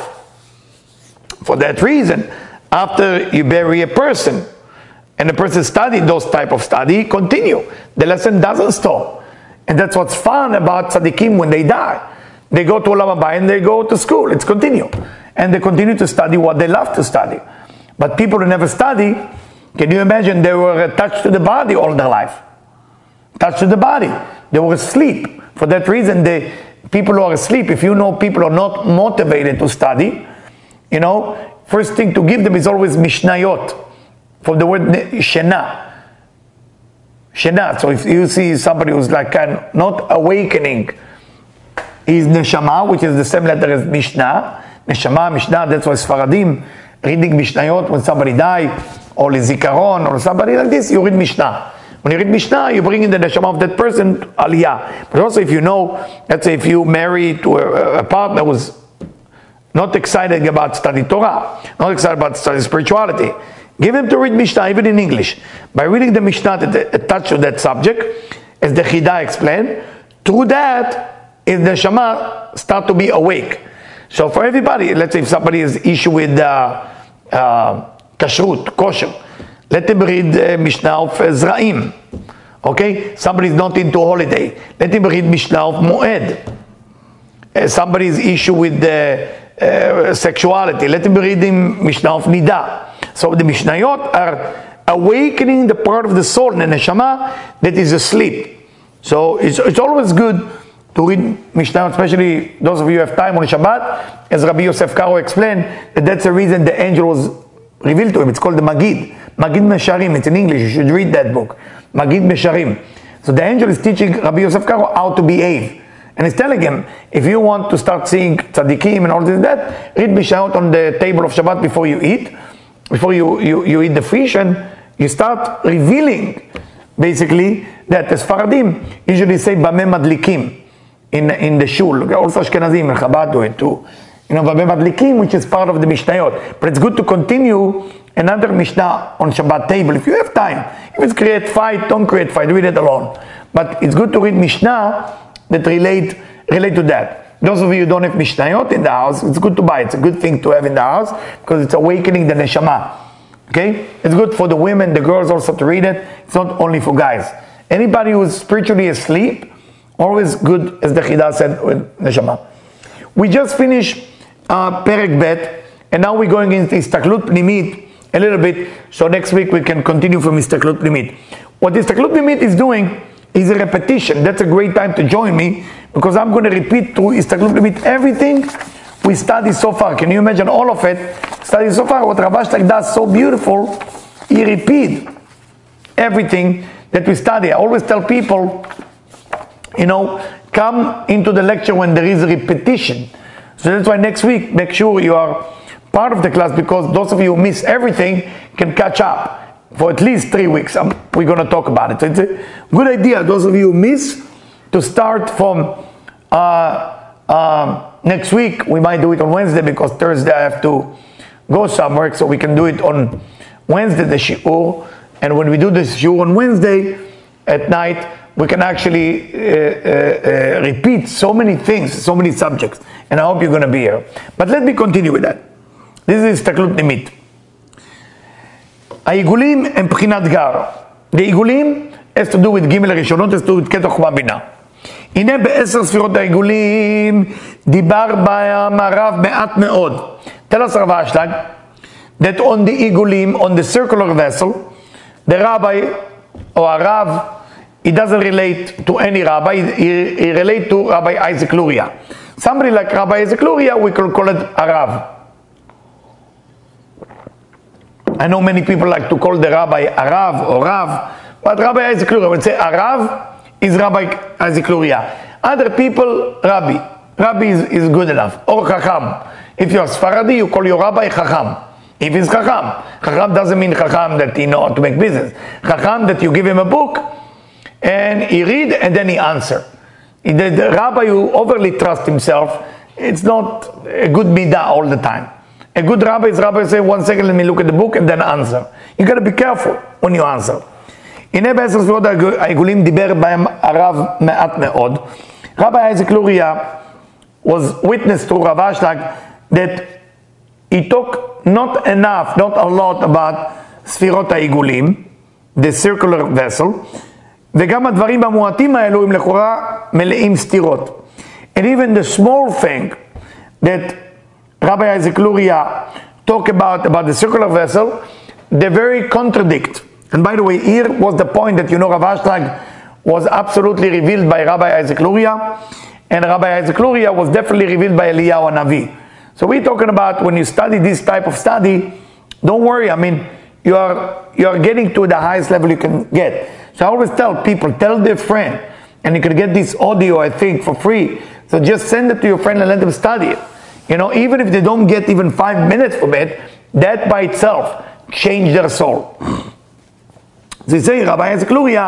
For that reason, after you bury a person, and the person studied those type of study, continue. The lesson doesn't stop. And that's what's fun about tzaddikim when they die. They go to Olam Haba and they go to school. It's continue. And they continue to study what they love to study. But people who never study, can you imagine they were attached to the body all their life? Attached to the body. They were asleep. For that reason, the people who are asleep, if you know people are not motivated to study, you know, first thing to give them is always Mishnayot, from the word Shena. Shena. So if you see somebody who's like kind of not awakening, is Neshama, which is the same letter as Mishnah. Neshama, Mishnah, that's why Sfaradim reading Mishnayot when somebody die, or Zikaron, or somebody like this, you read Mishnah. When you read Mishnah, you bring in the Neshama of that person to Aliyah. But also if you know, let's say if you marry to a, a partner who's not excited about study Torah, not excited about study spirituality, give him to read Mishnah, even in English. By reading the Mishnah that attached to that subject, as the Chida explained, through that, is the Neshama start to be awake. So for everybody, let's say if somebody has issue with uh, uh, kashrut, kosher, let him read uh, Mishnah of uh, Zra'im. Okay? Somebody is not into holiday, let him read Mishnah of Moed. Uh, somebody's issue with uh, uh, sexuality, let him read him Mishnah of Nida. So the Mishnayot are awakening the part of the soul, the Neshama, that is asleep. So it's, it's always good to read Mishnah, especially those of you who have time on Shabbat, as Rabbi Yosef Karo explained, that that's the reason the angel was revealed to him. It's called the Magid. Magid Mesharim, it's in English, you should read that book. Magid Mesharim. So the angel is teaching Rabbi Yosef Karo how to behave. And he's telling him, if you want to start seeing tzaddikim and all this and that, read Mishnah on the table of Shabbat before you eat, before you, you, you eat the fish, and you start revealing, basically, that the Sfaradim usually say, Bameh Madlikim. In, in the shul, also Ashkenazim and Chabad do it too. You know, Bameh Madlikim, which is part of the Mishnayot. But it's good to continue another Mishnah on Shabbat table if you have time. If it's create fight, don't create fight, read it alone. But it's good to read Mishnah that relate relate to that. Those of you who don't have Mishnayot in the house, it's good to buy. It's a good thing to have in the house because it's awakening the Neshama. Okay? It's good for the women, the girls also to read it. It's not only for guys. Anybody who is spiritually asleep, always good, as the Chida said with Neshama. We just finished uh, Perek Bet, and now we're going into Istaklut Pnimit a little bit, so next week we can continue from Istaklut Pnimit. What Istaklut Pnimit is doing is a repetition. That's a great time to join me, because I'm going to repeat through Istaklut Limit everything we studied so far. Can you imagine all of it? Studied so far, what Rav Ashlag does so beautiful, he repeat everything that we study. I always tell people, you know, come into the lecture when there is a repetition. So that's why next week, make sure you are part of the class, because those of you who miss everything can catch up for at least three weeks. Um, we're going to talk about it. So it's a good idea, those of you who miss, to start from uh, uh, next week. We might do it on Wednesday, because Thursday I have to go somewhere, so we can do it on Wednesday, the shiur. And when we do the shiur on Wednesday at night, we can actually uh, uh, uh, repeat so many things, so many subjects. And I hope you're going to be here. But let me continue with that. This is Istaklut Limit. העיגולים הם בחינת גר. The עיגולים has to do with ג' הראשונות, has to do with קטע חוכמה בינה. הנה בעשר ספירות העיגולים דיבר בהם הרב מעט מאוד. Tell us Rav Ashlag that on the עיגולים, on the circular vessel, the rabbi or הרב, he doesn't relate to any rabbi, he, he relate to Rabbi Isaac Luria. Somebody like Rabbi Isaac Luria, we can call it a Rav. I know many people like to call the rabbi a Rav or Rav, but Rabbi Isaac Luria would say a Rav is Rabbi Isaac Luria. Other people, Rabbi. Rabbi is, is good enough. Or Chacham. If you're Sfaradi, you call your rabbi Chacham. If he's Chacham. Chacham doesn't mean Chacham that he knows how to make business. Chacham that you give him a book and he read and then he answer. The, the rabbi who overly trusts himself, it's not a good midah all the time. A good rabbi is rabbi say, one second, let me look at the book and then answer. You got to be careful when you answer. הנה בעשר ספירות העיגולים דיבר בהם הרב מעט מאוד. Rabbi Isaac Luria was witness to Rav Ashlag that he talked not enough, not a lot about ספירות העיגולים, the circular vessel, וגם הדברים המועטים האלו הם לכאורה מלאים סתירות. And even the small thing that Rabbi Isaac Luria talk about, about the circular vessel, they very contradict. And by the way, here was the point that, you know, Rav Ashlag was absolutely revealed by Rabbi Isaac Luria, and Rabbi Isaac Luria was definitely revealed by Eliyahu Hanavi. So we're talking about when you study this type of study, don't worry, I mean, you are, you are getting to the highest level you can get. So I always tell people, tell their friend, and you can get this audio, I think, for free. So just send it to your friend and let them study it. You know, even if they don't get even five minutes from it, that by itself changed their soul. So you say, Rabbi Isaac Luria,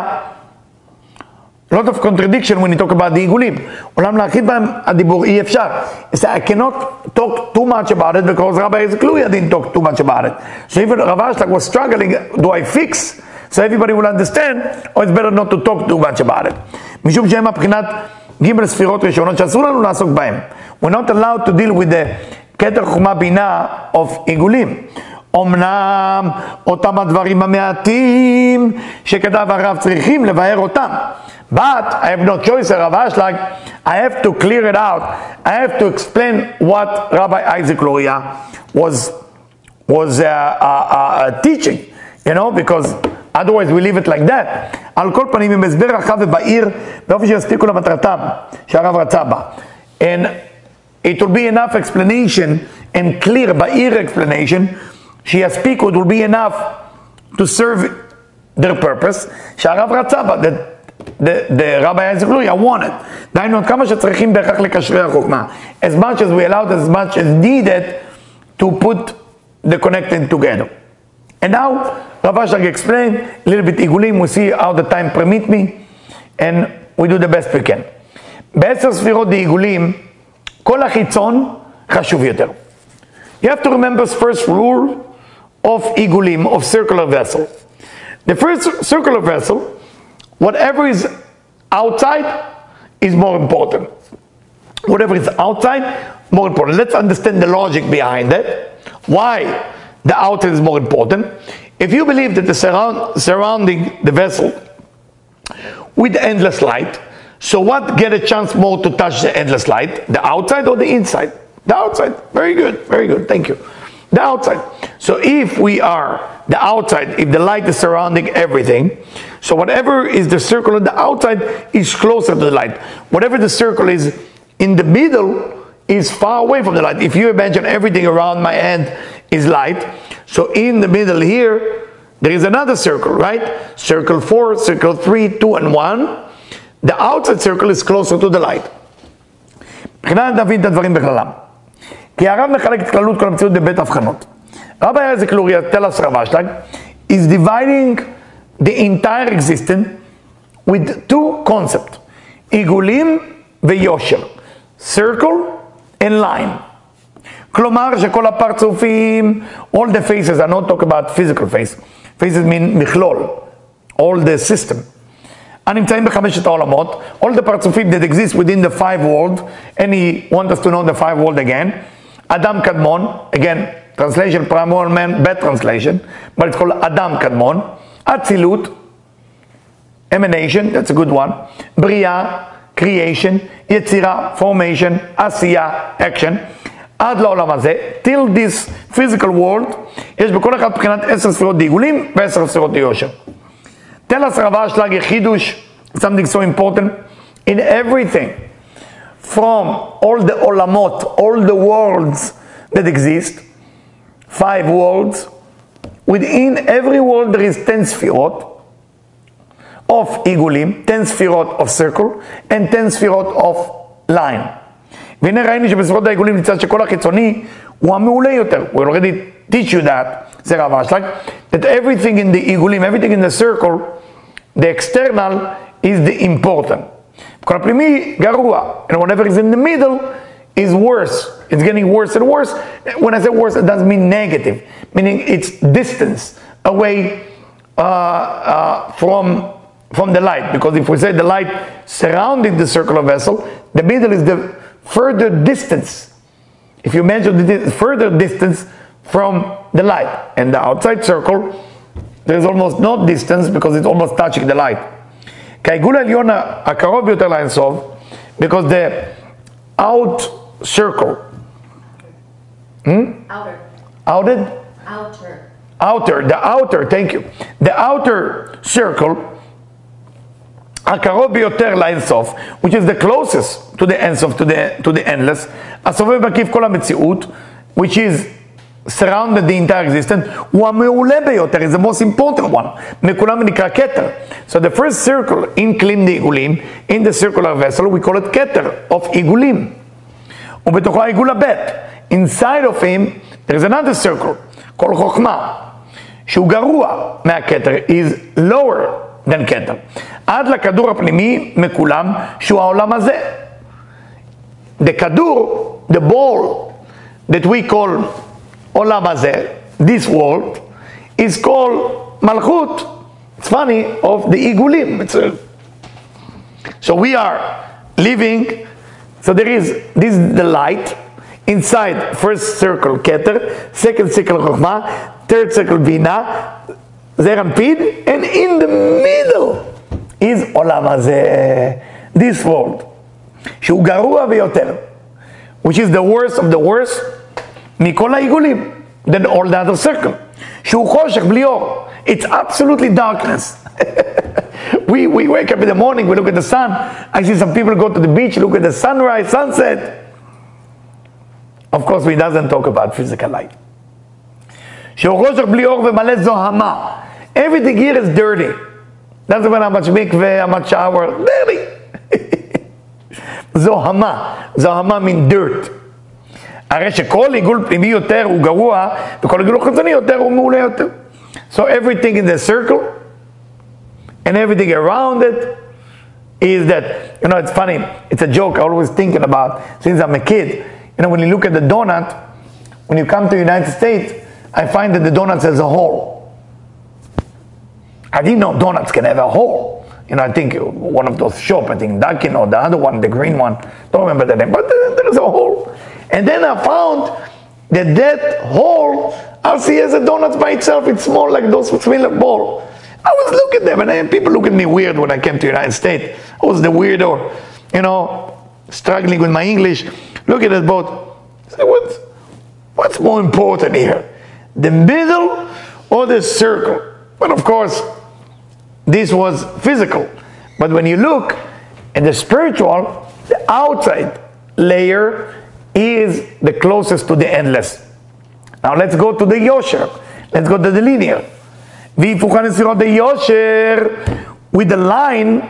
a lot of contradiction when you talk about the עיגולים. עולם להרחיב בהם הדיבור אי אפשר. He said, I cannot talk too much about it because Rabbi Isaac Luria didn't talk too much about it. So even Rav Ashlag was struggling, do I fix? So everybody will understand, or it's better not to talk too much about it. משום שהם מבחינת ג' ספירות ראשונות שאסור לנו לעסוק בהם. We're not allowed to deal with the כתר חוכמה בינה of עיגולים. אמנם אותם הדברים המעטים שכתב הרב צריכים לבאר אותם. But I have no choice, Rav Ashlag. I have to clear it out. I have to explain what Rabbi Isaac Luria was was uh, uh, uh, teaching, you know, because otherwise we leave it like that. על כל פנים, עם הסבר רחב ובהיר, באופן שיספיקו למטרתם שהרב רצה בה. And it will be enough explanation and clear, בהיר explanation, שיספיקו, it will be enough to serve their purpose, שהרב רצה בה, that the, the Rabbi Isaac Luria wanted. דהיינו, כמה שצריכים בהכרח לקשרי החוכמה. As much as we allowed, as much as needed to put the connecting together. And now, Rav Ashlag explained a little bit עיגולים, we see how the time permit me, and we do the best we can. בעשר ספירות דעיגולים, כל החיצון חשוב יותר. You have to remember the first rule of עיגולים, of circular vessel. The first circular vessel, whatever is outside is more important. Whatever is outside, more important. Let's understand the logic behind it. Why the outside is more important? If you believe that the surround, surrounding the vessel with endless light, so what get a chance more to touch the endless light? The outside or the inside? The outside. Very good, very good, thank you. The outside. So if we are the outside, if the light is surrounding everything, so whatever is the circle on the outside is closer to the light. Whatever the circle is in the middle is far away from the light. If you imagine everything around my hand is light, so in the middle here, there is another circle, right? Circle four, circle three, two, and one. The outside circle is closer to the light. מבחינת נבין את הדברים בכללם. כי הרב מחלק את כללות כל המציאות בבית הבחנות. Rabbi Isaac Luria, tell us Rav Ashlag, is dividing the entire existence with two concepts, עיגולים ויושר, circle and line. כלומר שכל הפרצופים, all the faces, I'm not talking about physical face, faces mean מכלול, all the system. הנמצאים בחמשת העולמות, all the פרצופים that exist within the five world, and he wants us to know the five world again. אדם קדמון, again, translation, primordial man, bad translation, but it's called Adam Kadmon. Atzilut, emanation, that's a good one. Bria, creation. Yetzira, formation. Asiya, action. Ad לעולם הזה, till this physical world, יש בכל אחד מבחינת עשר ספירות דיגולים ועשר ספירות יושר. Tell us Rav Ashlag a chidush, something so important. In everything, from all the olamot, all the worlds that exist, five worlds, within every world there is ten sfirot of igulim, ten sfirot of circle, and ten sfirot of line. והנה ראינו שבספירות העיגולים נמצא שכל החיצוני הוא המעולה יותר. We already teach you that, זה רב אשלג, that everything in the עיגולים, everything in the circle, the external is the important. כל הפנימי גרוע, and whatever is in the middle is worse. It's getting worse and worse. When I say worse, it doesn't mean negative, meaning it's distance away uh, uh, from, from the light. Because if we say the light surrounding the circular vessel, the middle is the further distance. If you measure the further distance from the light, and the outside circle, there is almost no distance because it's almost touching the light. כעיגול העליון הקרוב ביותר לאינסוף, because the out circle, hmm? outer, outed? outer, outer, the outer, thank you. The outer circle, הקרוב ביותר לאינסוף, which is the closest to the אינסוף, to the, to the endless, הסובב מקיף כל המציאות, which is surrounded the entire existence, הוא המעולה ביותר, is the most important one. מכולם נקרא כתר. So the first circle in כלים דעיגולים, in the circular vessel, we call it כתר of עיגולים. ובתוכו העיגול הבית. Inside of him, there is another circle, called חוכמה, שהוא גרוע מהכתר, is lower than כתר. עד לכדור הפנימי מכולם, שהוא העולם הזה. The כדור, the ball, that we call עולם הזה, this world, is called מלכות. It's funny, of the עיגולים. It's a, so we are living, so there is, this is the light, inside first circle כתר, second circle חוכמה, third circle בינה, זעיר אנפין, and in the middle is עולם הזה, this world, שהוא גרוע ביותר, which is the worst of the worst, מכל העיגולים, than all the other circle, שהוא חושך בלי אור, it's absolutely darkness. we, we wake up in the morning, we look at the sun, I see some people go to the beach, look at the sunrise, sunset. Of course, we doesn't talk about physical light. שהוא חושך בלי אור ומלא זוהמה. Everything here is dirty. Doesn't matter how much mikveh, how much shower, dirty. זוהמה. זוהמה mean dirt. הרי שכל עיגול פנימי יותר הוא גרוע, וכל עיגול חיצוני יותר הוא מעולה יותר. So everything in the circle, and everything around it, is that, you know, it's funny, it's a joke I always thinking about since I'm a kid. You know, when you look at the donut, when you come to the United States, I find that the donut has a hole. I didn't know donuts can have a hole. You know, I think one of those shops, I think Dunkin' or the other one, the green one, don't remember the name, but there is a hole. And then I found that that hole, I'll see as a donut by itself, it's small like those similar ball. I was looking at them, and then people look at me weird when I came to the United States. I was the weirdo, you know, struggling with my English. Look at that boat. I said, what's, what's more important here? the middle or the circle. But of course, this was physical. But when you look at the spiritual, the outside layer is the closest to the endless. Now let's go to the Yosher. Let's go to the linear. V'hipuchan sefirot the Yosher with the line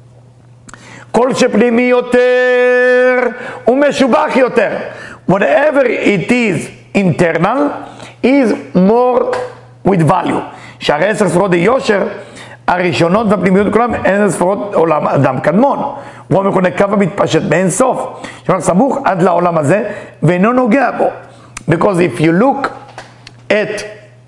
kol shepnimi yoter umeshubach yoter. Whatever it is internal is more with value. שהרי עשר ספירות היושר הראשונות והפנימיות כולם הן ספירות עולם אדם קדמון. הוא מכונה קו המתפשט באין סוף, שאומר סמוך עד לעולם הזה ואינו נוגע בו. Because if you look at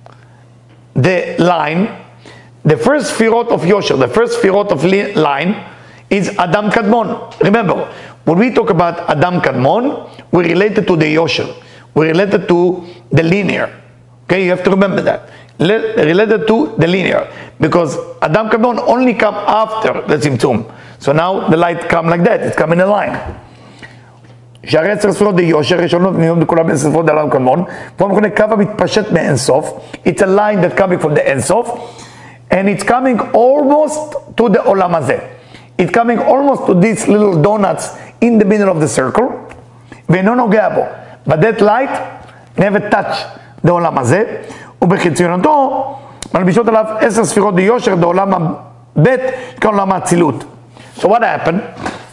the line, the first ספירות of יושר, the first ספירות of line is אדם קדמון. Remember, when we talk about אדם קדמון, we related to the יושר. We related to the linear. Okay, you have to remember that. Related to the linear, because Adam Kadmon only come after the Tzimtzum. So now the light come like that, it's come in a line. שהרי עשר ספירות דיושר ראשונות מיום דכולם עשר ספירות דאדם קדמון, פה מכונה קו המתפשט מאינסוף. It's a line that coming from the אינסוף, and it's coming almost to the עולם הזה. It's coming almost to these little donuts in the middle of the circle, ואינו נוגע בו. But that light never touch the עולם הזה. ובחיציונותו מלבישות עליו עשר ספירות דיושר בעולם הבית כעולם האצילות. So what happened?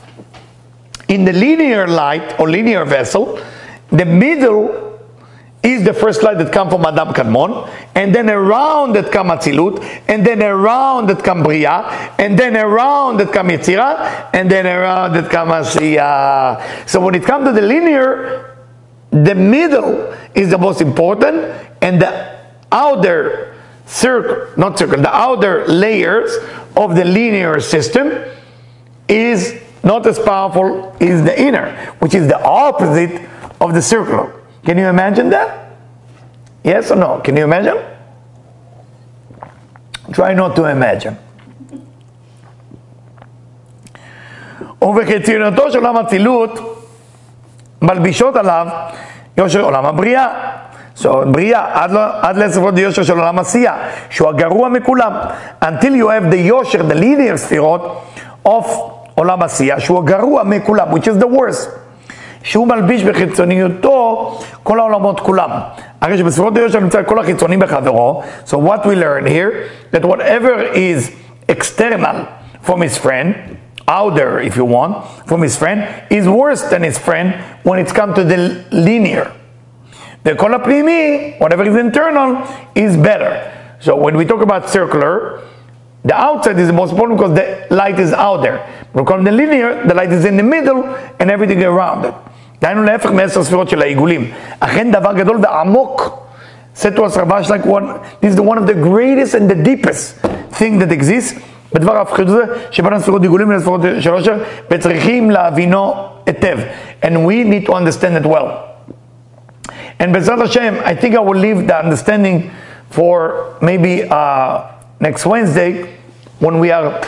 In the linear light or linear vessel, the middle is the first light that come from Adam Kadmon, and then around that come Atzilut, and then around that come Bria, and then around that come Yetzirah, and then around that come Asiyah. So when it comes to the linear, the middle is the most important, and the outer circle, not circle, the outer layers of the linear system is not as powerful as the inner, which is the opposite of the circular. Can you imagine that? Yes or no? Can you imagine? Try not to imagine. ובחיציונותו של עולם האצילות מלבישות עליו יושר עולם הבריאה. So, בריאה, עד לספירות יושר של עולם עשייה, שהוא הגרוע מכולם. Until you have the יושר, the linear ספירות of עולם עשייה, שהוא הגרוע מכולם, which is the worst. שהוא מלביש בחיצוניותו כל העולמות כולם. הרי שבספירות היושר נמצא כל החיצוני בחברו. So what we learn here, that whatever is external from his friend, outer if you want, from his friend, is worse than his friend when it's come to the linear. The כל הפנימי, whatever is internal, is better. So when we talk about circular, the outside is the most important because the light is out there. When we call the linear, the light is in the middle and everything around it. דהיינו להפך מעשר ספירות של העיגולים. אכן דבר גדול ועמוק. Said to us Ravash, like one, this is the one of the greatest and the deepest thing that exists. בדבר ההפחיד הזה, שבין הספירות עיגולים לספירות של עושר, וצריכים להבינו היטב. And we need to understand it well. And B'ezrat Hashem, I think I will leave the understanding for maybe uh, next Wednesday, when we are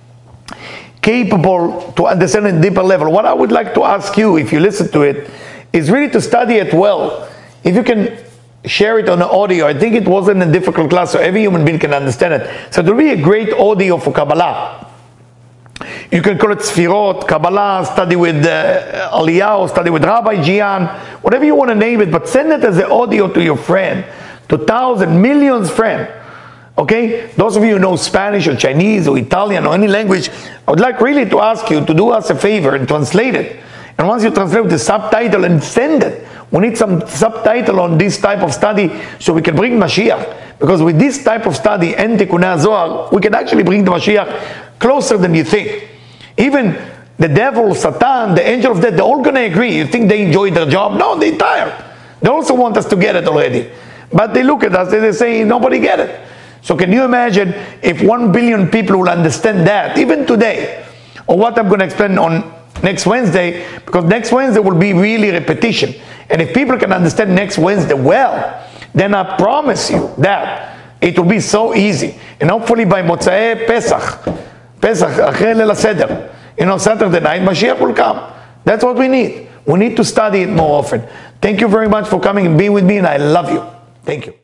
capable to understand at a deeper level. What I would like to ask you, if you listen to it, is really to study it well. If you can share it on the audio, I think it wasn't a difficult class, so every human being can understand it. So it will be a great audio for Kabbalah. You can call it Sfirot, Kabbalah, study with uh, Aliyah, study with Rabbi Gian, whatever you want to name it, but send it as an audio to your friend, to thousands, millions friend. Okay? Those of you who know Spanish or Chinese or Italian or any language, I would like really to ask you to do us a favor and translate it. And once you translate the subtitle and send it, we need some subtitle on this type of study so we can bring Mashiach. Because with this type of study and Tikkun Zohar, we can actually bring the Mashiach closer than you think. Even the devil, Satan, the angel of death, they're all going to agree. You think they enjoy their job? No, they're tired. They also want us to get it already. But they look at us and they say, nobody get it. So can you imagine if one billion people will understand that, even today, or what I'm going to explain on next Wednesday, because next Wednesday will be really repetition. And if people can understand next Wednesday well, then I promise you that it will be so easy. And hopefully by Motzei Pesach, Pesach, אחרי ליל הסדר, you know, Saturday night, Mashiach will come. That's what we need. We need to study it more often. Thank you very much for coming and being with me, and I love you. Thank you.